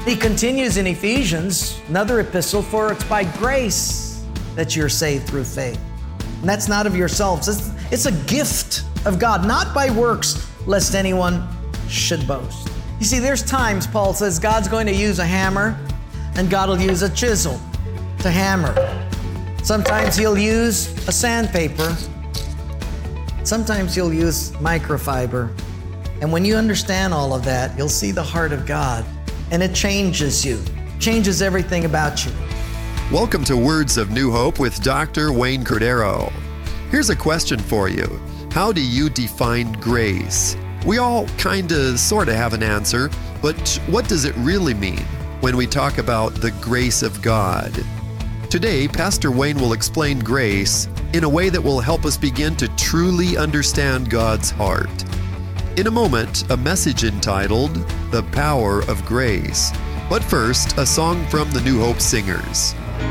He continues in Ephesians, another epistle, for it's by grace that you're saved through faith. And that's not of yourselves. It's a gift of God, not by works, lest anyone should boast. You see, there's times, Paul says, God's going to use a hammer and God will use a chisel to hammer. Sometimes He'll use a sandpaper. Sometimes He'll use microfiber. And when you understand all of that, you'll see the heart of God. And it changes you, changes everything about you. Welcome to Words of New Hope with Dr. Wayne Cordero. Here's a question for you. How do you define grace? We all sorta have an answer, but what does it really mean when we talk about the grace of God? Today, Pastor Wayne will explain grace in a way that will help us begin to truly understand God's heart. In a moment, a message entitled, The Power of Grace. But first, a song from the New Hope Singers.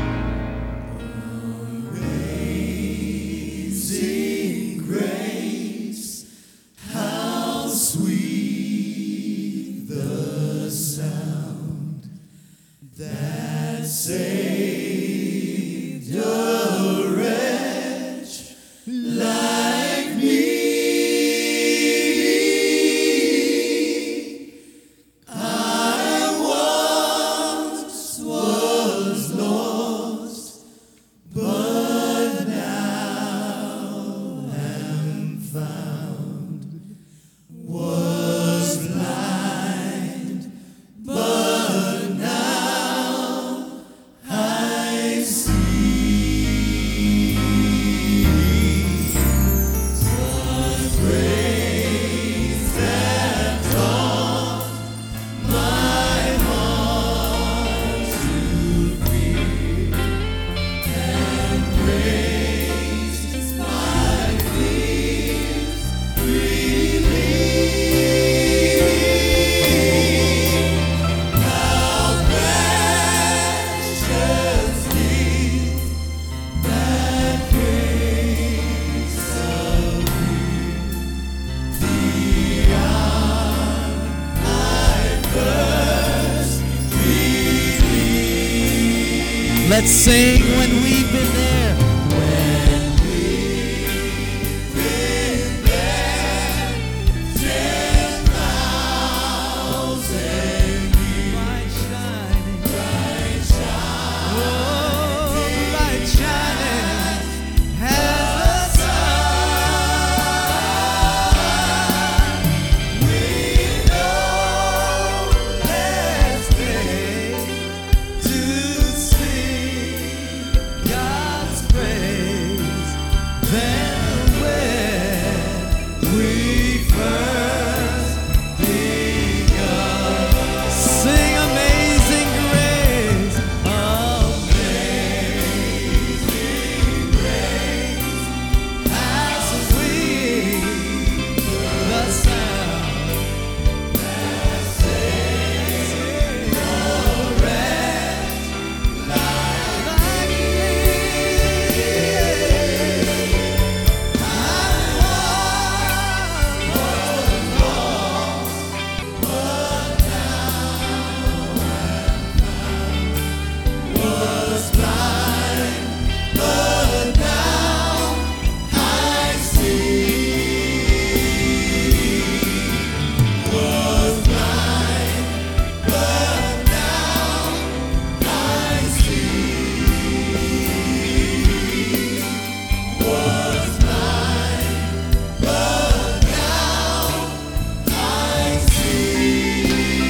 Amazing grace, how sweet the sound that saved a wretch like me. Let's sing when we've been there. When we've been there, 10,000 years. Bright shining, oh, bright shining as the sun. We know there's grace to sing God's praise. Then when we first begun, sing Amazing Grace, Amazing Grace, how sweet the sound that saves a wretch like me. I was lost, but now was blind, but now I see. Was blind, but now I see. Was blind, but now I see.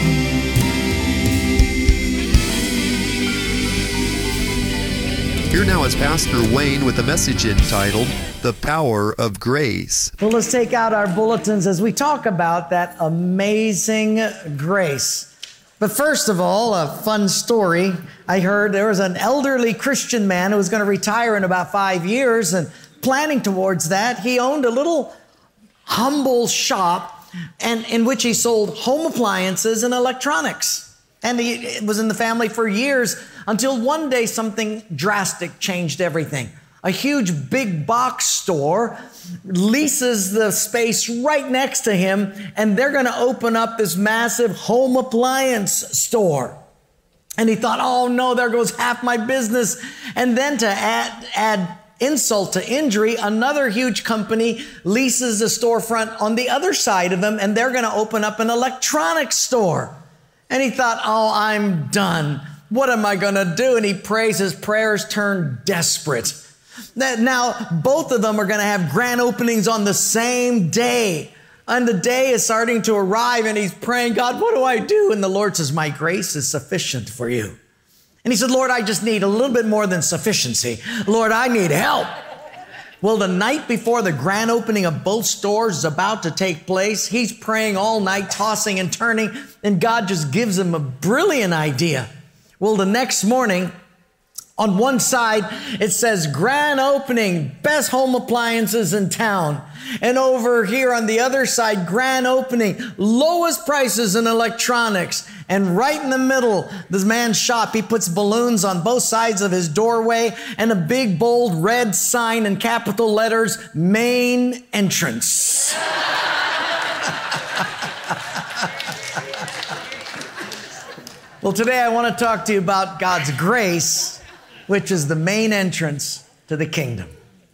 Here now is Pastor Wayne with a message entitled, The Power of Grace. Well, let's take out our bulletins as we talk about that amazing grace. But first of all, a fun story. I heard there was an elderly Christian man who was going to retire in about 5 years, and planning towards that, he owned a little humble shop and in which he sold home appliances and electronics. And it was in the family for years until one day something drastic changed everything. A huge big box store leases the space right next to him, and they're going to open up this massive home appliance store. And he thought, oh no, there goes half my business. And then to add insult to injury, another huge company leases a storefront on the other side of him, and they're going to open up an electronics store. And he thought, oh, I'm done. What am I going to do? And he prays. His prayers turn desperate. Now, both of them are going to have grand openings on the same day. And the day is starting to arrive, and he's praying, God, what do I do? And the Lord says, my grace is sufficient for you. And he said, Lord, I just need a little bit more than sufficiency. Lord, I need help. Well, the night before the grand opening of both stores is about to take place, he's praying all night, tossing and turning, and God just gives him a brilliant idea. Well, the next morning, on one side, it says, grand opening, best home appliances in town. And over here on the other side, grand opening, lowest prices in electronics. And right in the middle, this man's shop, he puts balloons on both sides of his doorway and a big, bold red sign in capital letters, main entrance. Well, today I want to talk to you about God's grace, which is the main entrance to the kingdom.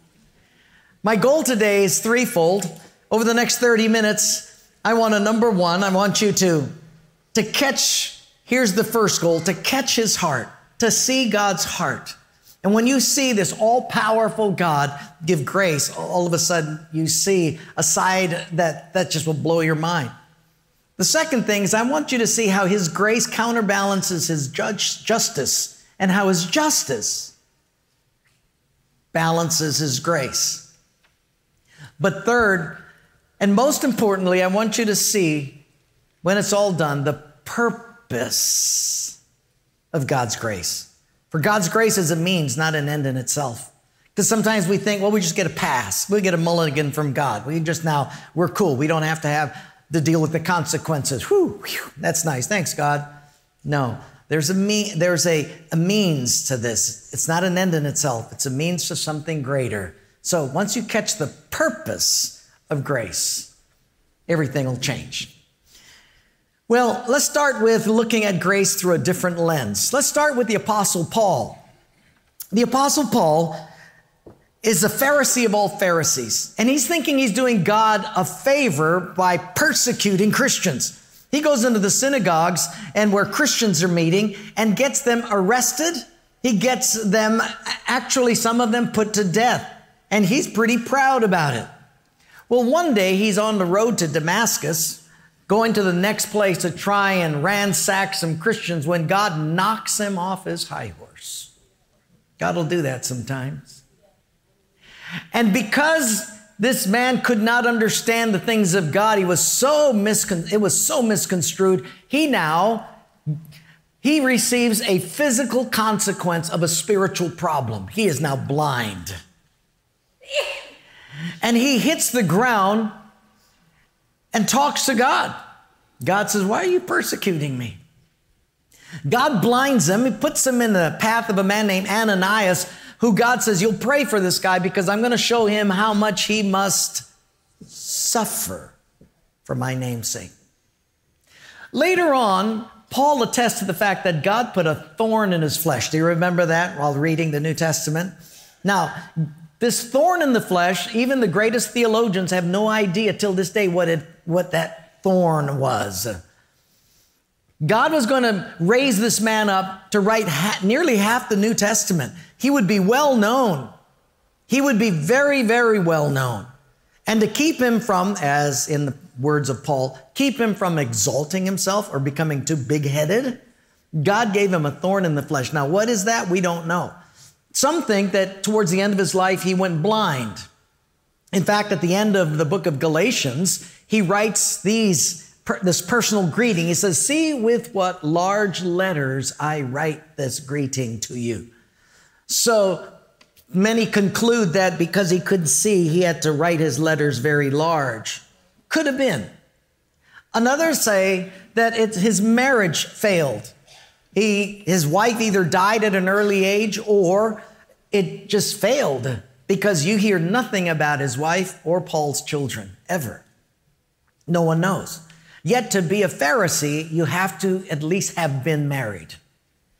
My goal today is threefold. Over the next 30 minutes, I want to, number one, I want you to catch, here's the first goal, to catch his heart, to see God's heart. And when you see this all-powerful God give grace, all of a sudden you see a side that just will blow your mind. The second thing is I want you to see how his grace counterbalances his justice, and how his justice balances his grace. But third, and most importantly, I want you to see, when it's all done, the purpose of God's grace. For God's grace is a means, not an end in itself. Because sometimes we think, well, we just get a pass. We get a mulligan from God. We're cool. We don't have to have to deal with the consequences. Whew, that's nice. Thanks, God. No. There's a means to this. It's not an end in itself. It's a means to something greater. So once you catch the purpose of grace, everything will change. Well, let's start with looking at grace through a different lens. Let's start with the Apostle Paul. The Apostle Paul is a Pharisee of all Pharisees, and he's thinking he's doing God a favor by persecuting Christians. He goes into the synagogues and where Christians are meeting and gets them arrested. He gets them, actually some of them put to death. And he's pretty proud about it. Well, one day he's on the road to Damascus, going to the next place to try and ransack some Christians when God knocks him off his high horse. God will do that sometimes. And because this man could not understand the things of God, it was so misconstrued, he receives a physical consequence of a spiritual problem. He is now blind. And he hits the ground and talks to God. God says, why are you persecuting me? God blinds him. He puts him in the path of a man named Ananias, who God says, you'll pray for this guy because I'm going to show him how much he must suffer for my name's sake. Later on, Paul attests to the fact that God put a thorn in his flesh. Do you remember that while reading the New Testament? Now, this thorn in the flesh, even the greatest theologians have no idea till this day what that thorn was. God was going to raise this man up to write nearly half the New Testament. He would be well known. He would be very, very well known. And to keep him from, as in the words of Paul, keep him from exalting himself or becoming too big-headed, God gave him a thorn in the flesh. Now, what is that? We don't know. Some think that towards the end of his life, he went blind. In fact, at the end of the book of Galatians, he writes this personal greeting. He says, see with what large letters I write this greeting to you. So many conclude that because he couldn't see, he had to write his letters very large. Could have been. Others say that his marriage failed. His wife either died at an early age or it just failed, because you hear nothing about his wife or Paul's children ever. No one knows. Yet to be a Pharisee, you have to at least have been married.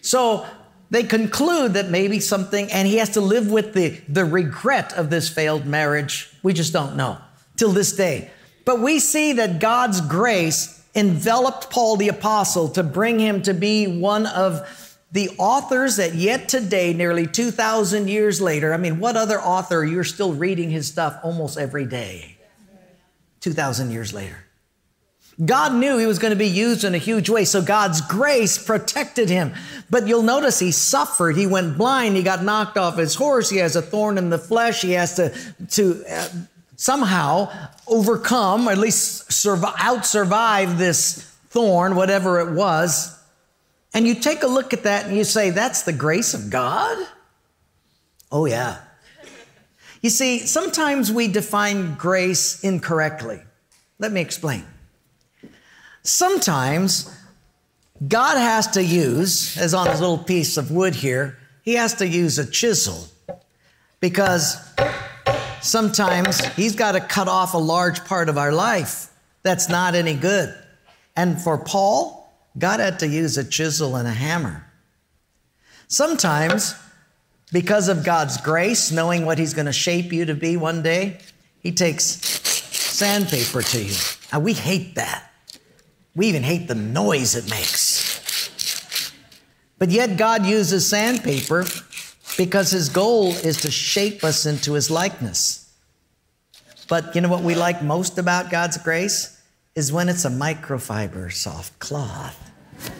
So they conclude that maybe something, and he has to live with the regret of this failed marriage. We just don't know till this day. But we see that God's grace enveloped Paul the apostle to bring him to be one of the authors that yet today, nearly 2,000 years later, I mean, what other author, you're still reading his stuff almost every day, 2,000 years later. God knew he was going to be used in a huge way, so God's grace protected him. But you'll notice he suffered. He went blind. He got knocked off his horse. He has a thorn in the flesh. He has to somehow overcome, or at least out-survive this thorn, whatever it was. And you take a look at that and you say, that's the grace of God? Oh, yeah. You see, sometimes we define grace incorrectly. Let me explain. Sometimes God has to use, as on his little piece of wood here, he has to use a chisel because sometimes he's got to cut off a large part of our life that's not any good. And for Paul, God had to use a chisel and a hammer. Sometimes, because of God's grace, knowing what he's going to shape you to be one day, he takes sandpaper to you. Now, we hate that. We even hate the noise it makes. But yet God uses sandpaper because his goal is to shape us into his likeness. But you know what we like most about God's grace? Is when it's a microfiber soft cloth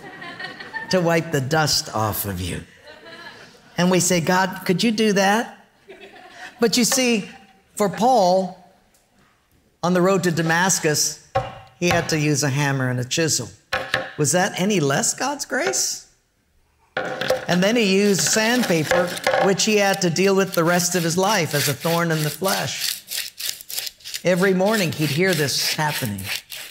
to wipe the dust off of you. And we say, God, could you do that? But you see, for Paul, on the road to Damascus, he had to use a hammer and a chisel. Was that any less God's grace? And then he used sandpaper, which he had to deal with the rest of his life as a thorn in the flesh. Every morning he'd hear this happening.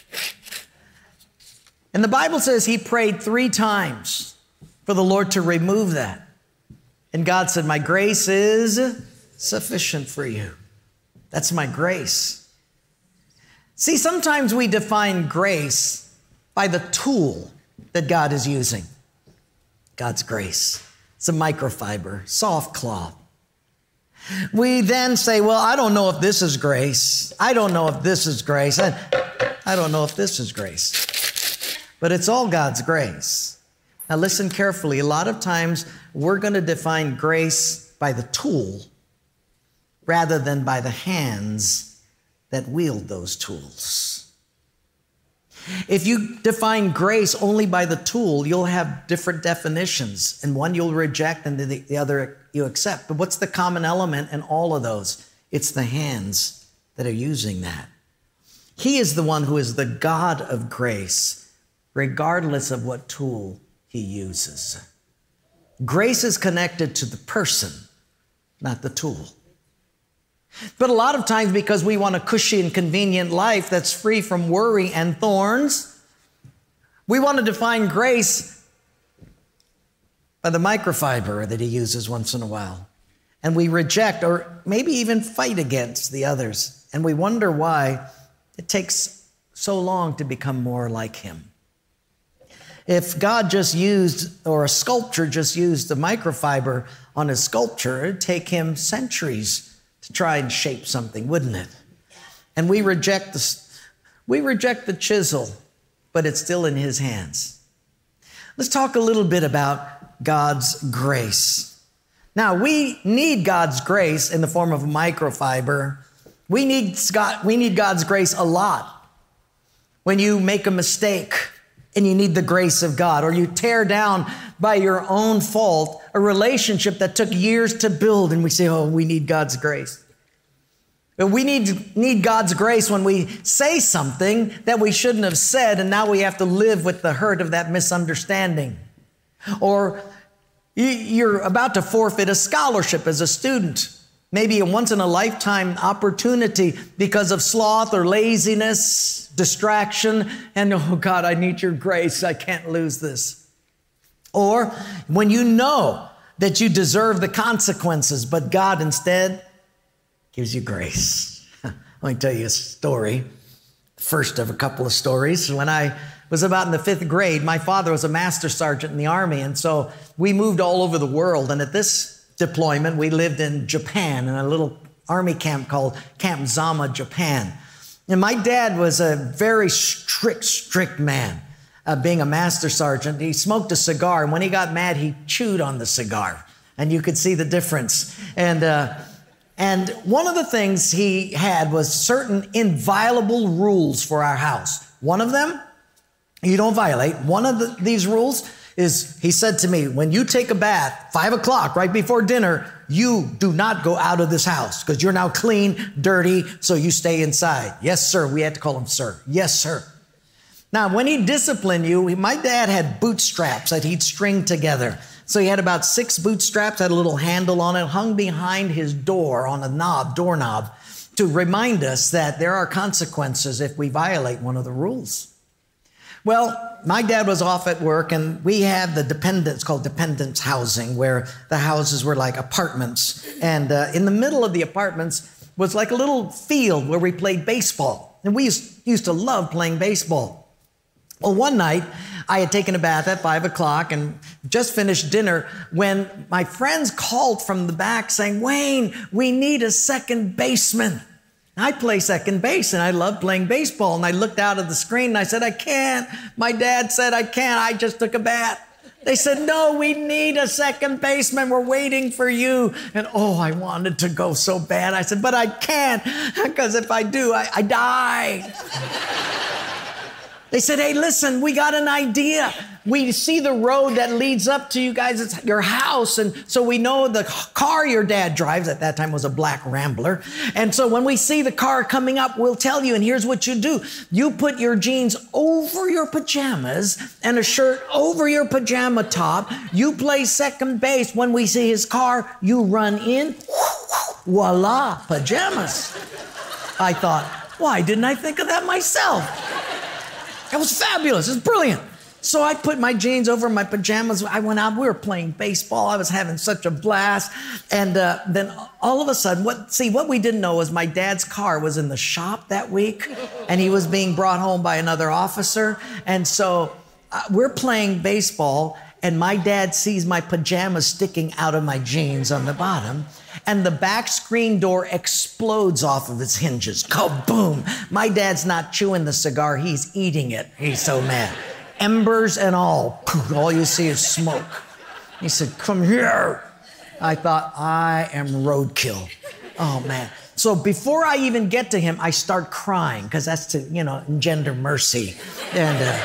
And the Bible says he prayed 3 times for the Lord to remove that. And God said, my grace is sufficient for you. That's my grace. See, sometimes we define grace by the tool that God is using. God's grace. It's a microfiber, soft cloth. We then say, well, I don't know if this is grace. I don't know if this is grace. I don't know if this is grace. But it's all God's grace. Now listen carefully. A lot of times we're going to define grace by the tool rather than by the hands that wield those tools. If you define grace only by the tool, you'll have different definitions, and one you'll reject and the other you accept. But what's the common element in all of those? It's the hands that are using that. He is the one who is the God of grace, regardless of what tool he uses. Grace is connected to the person, not the tool. But a lot of times, because we want a cushy and convenient life that's free from worry and thorns, we want to define grace by the microfiber that he uses once in a while. And we reject or maybe even fight against the others. And we wonder why it takes so long to become more like him. If God just used, or a sculptor just used the microfiber on his sculpture, it'd take him centuries to try and shape something, wouldn't it? And we reject the chisel, but it's still in his hands. Let's talk a little bit about God's grace. Now, we need God's grace in the form of microfiber. We need God's grace a lot. When you make a mistake and you need the grace of God, or you tear down by your own fault a relationship that took years to build, and we say, oh, we need God's grace. But we need God's grace when we say something that we shouldn't have said, and now we have to live with the hurt of that misunderstanding. Or you're about to forfeit a scholarship as a student, maybe a once-in-a-lifetime opportunity because of sloth or laziness, distraction, and oh God, I need your grace. I can't lose this. Or when you know that you deserve the consequences, but God instead gives you grace. Let me tell you a story, first of a couple of stories. When I was about in the 5th grade. My father was a master sergeant in the Army, and so we moved all over the world. And at this deployment, we lived in Japan in a little Army camp called Camp Zama, Japan. And my dad was a very strict man. Being a master sergeant, he smoked a cigar, and when he got mad, he chewed on the cigar, and you could see the difference. And one of the things he had was certain inviolable rules for our house. One of them, you don't violate. One of these rules is, he said to me, when you take a bath, 5 o'clock, right before dinner, you do not go out of this house because you're now clean, dirty, so you stay inside. Yes, sir. We had to call him sir. Yes, sir. Now, when he disciplined you, my dad had bootstraps that he'd string together. So he had about 6 bootstraps, had a little handle on it, hung behind his door on a doorknob, to remind us that there are consequences if we violate one of the rules. Well, my dad was off at work, and we had the dependents, called dependents housing, where the houses were like apartments. And in the middle of the apartments was like a little field where we played baseball. And we used to love playing baseball. Well, one night, I had taken a bath at 5 o'clock and just finished dinner when my friends called from the back saying, Wayne, we need a second baseman. I play second base, and I love playing baseball. And I looked out at the screen, and I said, I can't. My dad said, I can't. I just took a bath. They said, no, we need a second baseman. We're waiting for you. And I wanted to go so bad. I said, but I can't, because if I do, I die. They said, hey, listen, we got an idea. We see the road that leads up to you guys' your house. And so we know the car your dad drives, at that time was a black Rambler. And so when we see the car coming up, we'll tell you. And here's what you do. You put your jeans over your pajamas and a shirt over your pajama top. You play second base. When we see his car, you run in. Voila, pajamas. I thought, why didn't I think of that myself? It was fabulous. It was brilliant. So I put my jeans over my pajamas. I went out. We were playing baseball. I was having such a blast. And then all of a sudden, what we didn't know was my dad's car was in the shop that week, and he was being brought home by another officer. And so we're playing baseball, and my dad sees my pajamas sticking out of my jeans on the bottom, and the back screen door explodes off of its hinges. Kaboom! My dad's not chewing the cigar, he's eating it. He's so mad. Embers and all. All you see is smoke. He said, come here. I thought, I am roadkill. Oh, man. So before I even get to him, I start crying, because that's to, engender mercy. And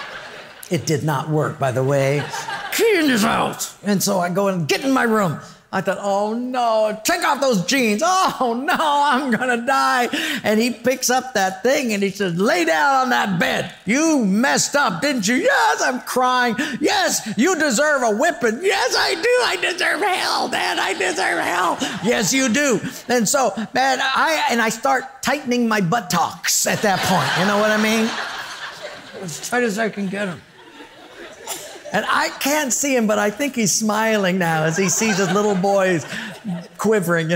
it did not work, by the way. Key in this house. And so I go and get in my room. I thought, oh no, take off those jeans. Oh no, I'm gonna die. And he picks up that thing and he says, lay down on that bed. You messed up, didn't you? Yes, I'm crying. Yes, you deserve a whipping. Yes, I do. I deserve hell, Dad. I deserve hell. Yes, you do. And so, man, I start tightening my buttocks at that point. You know what I mean? As tight as I can get them. And I can't see him, but I think he's smiling now as he sees his little boys quivering,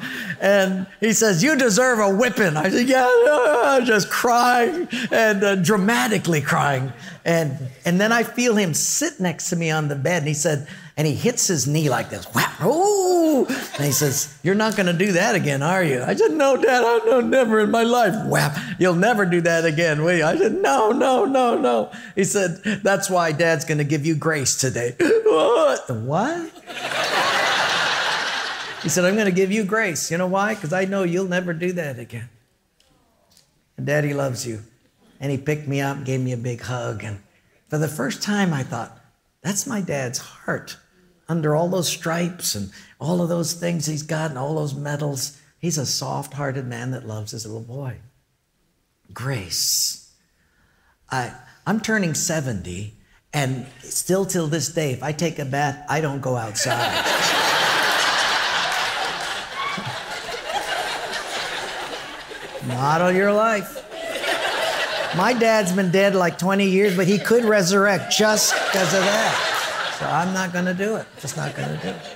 And he says, you deserve a whipping. I said, yeah, just crying and dramatically crying. And then I feel him sit next to me on the bed, and he said, and he hits his knee like this. Whap, oh! And he says, you're not going to do that again, are you? I said, no, Dad, I never in my life. Whap, you'll never do that again, will you? I said, no. He said, that's why Dad's going to give you grace today. What? He said, I'm going to give you grace. You know why? Because I know you'll never do that again. And Daddy loves you. And he picked me up and gave me a big hug. And for the first time, I thought, that's my dad's heart. Under all those stripes and all of those things he's got and all those medals, he's a soft-hearted man that loves his little boy. Grace. I'm turning 70, and still till this day, if I take a bath, I don't go outside. Model your life. My dad's been dead like 20 years, but he could resurrect just because of that. So I'm not going to do it. Just not going to do it.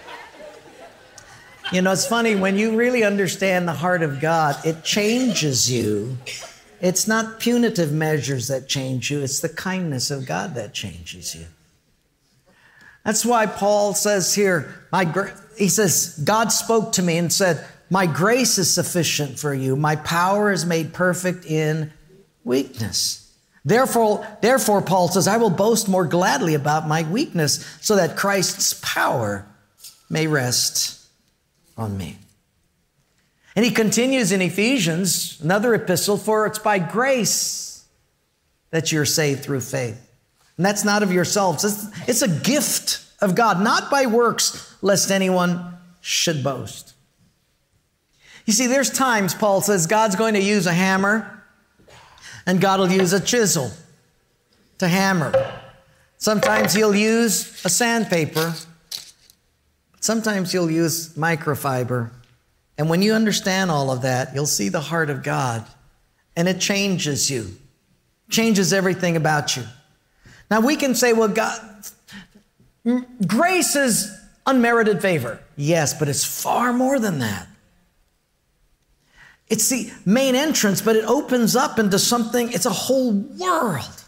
It's funny, when you really understand the heart of God, it changes you It's not punitive measures that change you. It's the kindness of God that changes you. That's why Paul says here, he says, God spoke to me and said, my grace is sufficient for you. My power is made perfect in weakness. Therefore, Paul says, I will boast more gladly about my weakness so that Christ's power may rest on me. And he continues in Ephesians, another epistle, for it's by grace that you're saved through faith. And that's not of yourselves. It's a gift of God, not by works, lest anyone should boast. You see, there's times, Paul says, God's going to use a hammer and God will use a chisel to hammer. Sometimes he'll use a sandpaper. Sometimes he'll use microfiber. And when you understand all of that, you'll see the heart of God. And it changes you. Changes everything about you. Now we can say, well, God, grace is unmerited favor. Yes, but it's far more than that. It's the main entrance, but it opens up into something, it's a whole world.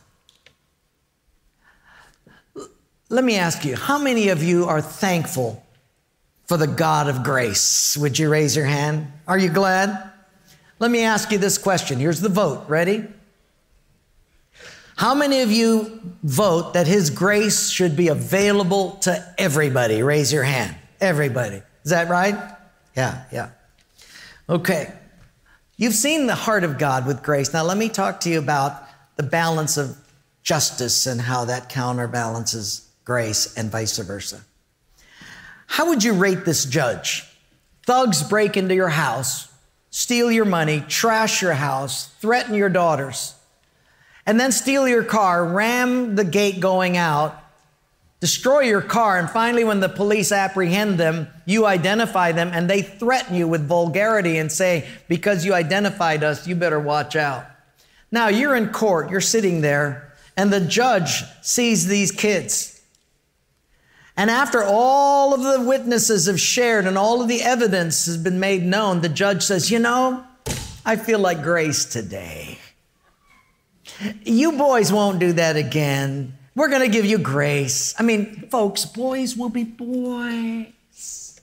Let me ask you, how many of you are thankful for the God of grace? Would you raise your hand? Are you glad? Let me ask you this question. Here's the vote. Ready? How many of you vote that His grace should be available to everybody? Raise your hand. Everybody. Is that right? Yeah. Okay. You've seen the heart of God with grace. Now let me talk to you about the balance of justice and how that counterbalances grace and vice versa. How would you rate this judge? Thugs break into your house, steal your money, trash your house, threaten your daughters, and then steal your car, ram the gate going out, destroy your car, and finally when the police apprehend them, you identify them and they threaten you with vulgarity and say, because you identified us, you better watch out. Now you're in court, you're sitting there, and the judge sees these kids. And after all of the witnesses have shared and all of the evidence has been made known, the judge says, you know, I feel like grace today. You boys won't do that again. We're going to give you grace. I mean, folks, boys will be boys.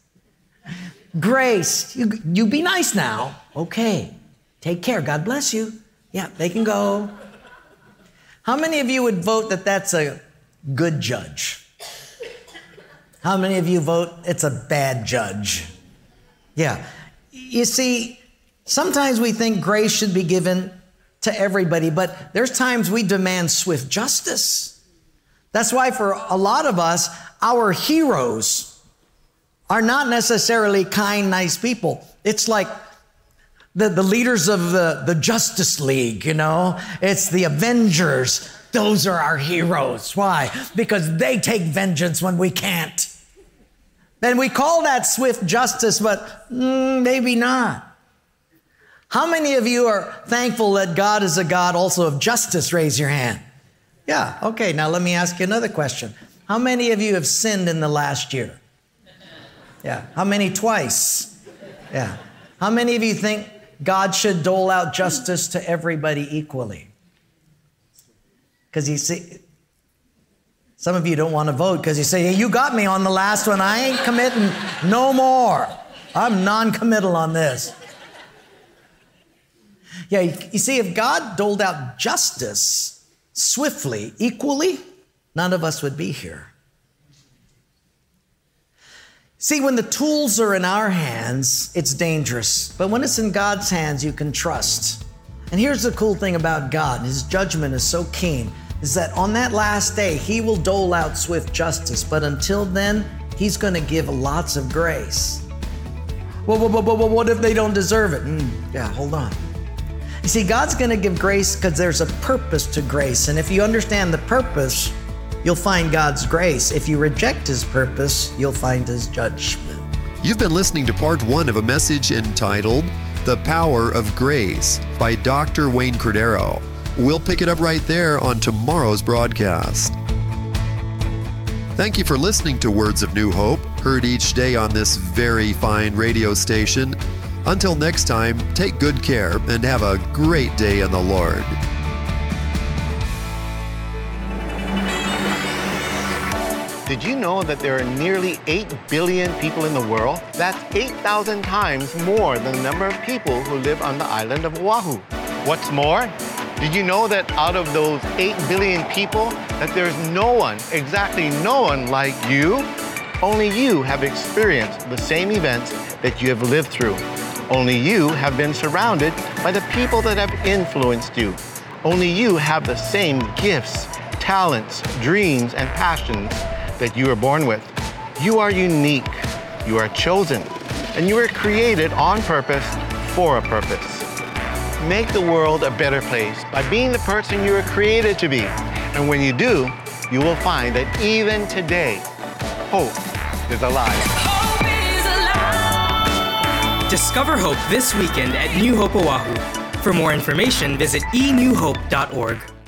Grace. You be nice now. Okay. Take care. God bless you. Yeah, they can go. How many of you would vote that that's a good judge? How many of you vote it's a bad judge? Yeah. You see, sometimes we think grace should be given to everybody, but there's times we demand swift justice. That's why for a lot of us, our heroes are not necessarily kind, nice people. It's like the leaders of the Justice League, you know? It's the Avengers. Those are our heroes. Why? Because they take vengeance when we can't. And we call that swift justice, but maybe not. How many of you are thankful that God is a God also of justice? Raise your hand. Yeah, okay, now let me ask you another question. How many of you have sinned in the last year? Yeah, how many twice? Yeah. How many of you think God should dole out justice to everybody equally? Because you see, some of you don't want to vote because you say, hey, you got me on the last one. I ain't committing no more. I'm non-committal on this. Yeah, you see, if God doled out justice swiftly, equally, none of us would be here. See, when the tools are in our hands, it's dangerous. But when it's in God's hands, you can trust. And here's the cool thing about God. His judgment is so keen, is that on that last day, He will dole out swift justice. But until then, He's going to give lots of grace. Well, what if they don't deserve it? Yeah, hold on. You see, God's going to give grace because there's a purpose to grace. And if you understand the purpose, you'll find God's grace. If you reject His purpose, you'll find His judgment. You've been listening to part 1 of a message entitled The Power of Grace by Dr. Wayne Cordeiro. We'll pick it up right there on tomorrow's broadcast. Thank you for listening to Words of New Hope, heard each day on this very fine radio station. Until next time, take good care and have a great day in the Lord. Did you know that there are nearly 8 billion people in the world? That's 8,000 times more than the number of people who live on the island of Oahu. What's more, did you know that out of those 8 billion people, that there's no one, exactly no one like you? Only you have experienced the same events that you have lived through. Only you have been surrounded by the people that have influenced you. Only you have the same gifts, talents, dreams, and passions that you were born with. You are unique, you are chosen, and you were created on purpose for a purpose. Make the world a better place by being the person you were created to be. And when you do, you will find that even today, hope is alive. Hope is alive. Discover hope this weekend at New Hope Oahu. For more information, visit enewhope.org.